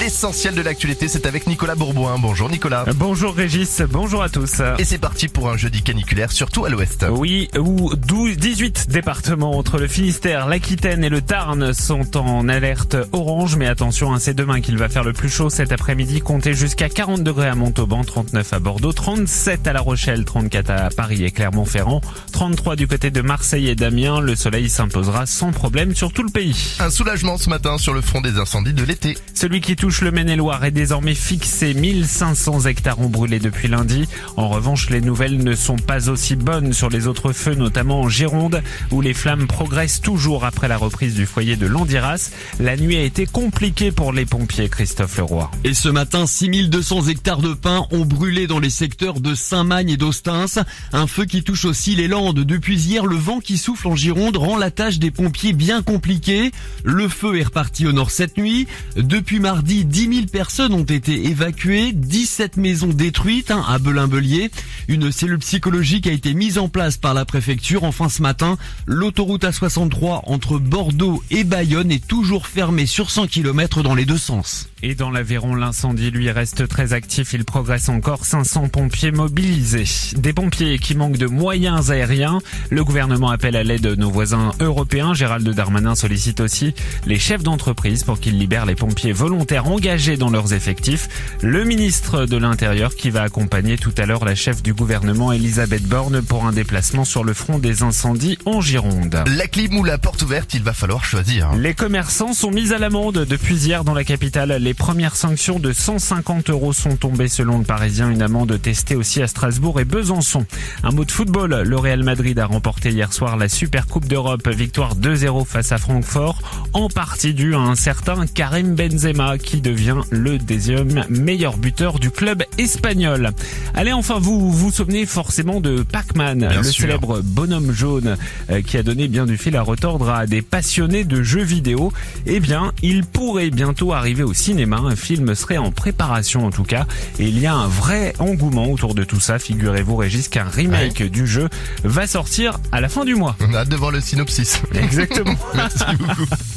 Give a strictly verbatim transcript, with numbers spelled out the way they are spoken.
l'essentiel de l'actualité, c'est avec Nicolas Bourboin. Bonjour Nicolas. Bonjour Régis, bonjour à tous. Et c'est parti pour un jeudi caniculaire, surtout à l'ouest. Oui, où douze, dix-huit départements entre le Finistère, l'Aquitaine et le Tarn sont en alerte orange. Mais attention, hein, c'est demain qu'il va faire le plus chaud cet après-midi. Comptez jusqu'à quarante degrés à Montauban, trente-neuf à Bordeaux, trente-sept à La Rochelle, trente-quatre à Paris et Clermont-Ferrand, trente-trois du côté de Marseille et d'Amiens. Le soleil s'imposera sans problème sur tout le pays. Un soulagement ce matin sur le front des incendies de l'été. Celui qui touche le Maine-et-Loire est désormais fixé. mille cinq cents hectares ont brûlé depuis lundi. En revanche, les nouvelles ne sont pas aussi bonnes sur les autres feux, notamment en Gironde, où les flammes progressent toujours après la reprise du foyer de Landiras. La nuit a été compliquée pour les pompiers, Christophe Leroy. Et ce matin, six mille deux cents hectares de pins ont brûlé dans les secteurs de Saint-Magne et d'Ostens. Un feu qui touche aussi les Landes. Depuis hier, le vent qui souffle en Gironde rend la tâche des pompiers bien compliquée. Le feu est reparti au nord cette nuit. Depuis mardi, dix mille personnes ont été évacuées, dix-sept maisons détruites hein, à Belin-Bellier. Une cellule psychologique a été mise en place par la préfecture. Enfin ce matin, l'autoroute A soixante-trois entre Bordeaux et Bayonne est toujours fermée sur cent kilomètres dans les deux sens. Et dans l'Aveyron, l'incendie, lui, reste très actif. Il progresse encore, cinq cents pompiers mobilisés. Des pompiers qui manquent de moyens aériens. Le gouvernement appelle à l'aide nos voisins européens. Gérald Darmanin sollicite aussi les chefs d'entreprise pour qu'ils libèrent les pompiers volontaires engagés dans leurs effectifs. Le ministre de l'Intérieur qui va accompagner tout à l'heure la chef du gouvernement, Elisabeth Borne, pour un déplacement sur le front des incendies en Gironde. La clim ou la porte ouverte, il va falloir choisir. Les commerçants sont mis à l'amende depuis hier dans la capitale. Les premières sanctions de cent cinquante euros sont tombées selon le Parisien. Une amende testée aussi à Strasbourg et Besançon. Un mot de football. Le Real Madrid a remporté hier soir la Super Coupe d'Europe. Victoire deux zéro face à Francfort. En partie due à un certain Karim Benzema qui devient le deuxième meilleur buteur du club espagnol. Allez, enfin, vous vous souvenez forcément de Pac-Man, Bien le sûr. célèbre bonhomme jaune euh, qui a donné bien du fil à retordre à des passionnés de jeux vidéo. Eh bien, il pourrait bientôt arriver au cinéma. Un film serait en préparation en tout cas. Et il y a un vrai engouement autour de tout ça. Figurez-vous, Régis, qu'un remake Ouais. du jeu va sortir à la fin du mois. On a hâte de voir le synopsis. Exactement. Merci beaucoup.